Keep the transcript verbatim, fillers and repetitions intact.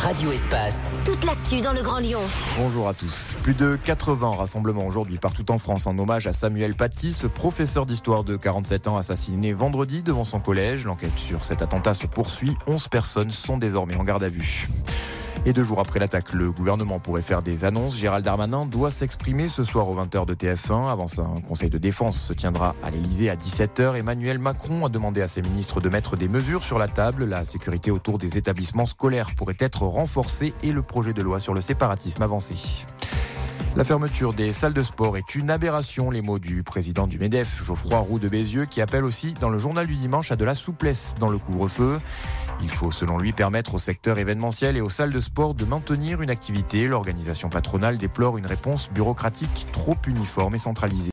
Radio Espace. Toute l'actu dans le Grand Lyon. Bonjour à tous. Plus de quatre-vingts rassemblements aujourd'hui partout en France en hommage à Samuel Paty, ce professeur d'histoire de quarante-sept ans assassiné vendredi devant son collège. L'enquête sur cet attentat se poursuit. onze personnes sont désormais en garde à vue. Et deux jours après l'attaque, le gouvernement pourrait faire des annonces. Gérald Darmanin doit s'exprimer ce soir aux vingt heures de T F un. Avant ça, un conseil de défense se tiendra à l'Elysée à dix-sept heures. Emmanuel Macron a demandé à ses ministres de mettre des mesures sur la table. La sécurité autour des établissements scolaires pourrait être renforcée et le projet de loi sur le séparatisme avancé. La fermeture des salles de sport est une aberration, les mots du président du MEDEF, Geoffroy Roux de Bézieux, qui appelle aussi dans le journal du dimanche à de la souplesse dans le couvre-feu. Il faut, selon lui, permettre au secteur événementiel et aux salles de sport de maintenir une activité. L'organisation patronale déplore une réponse bureaucratique trop uniforme et centralisée.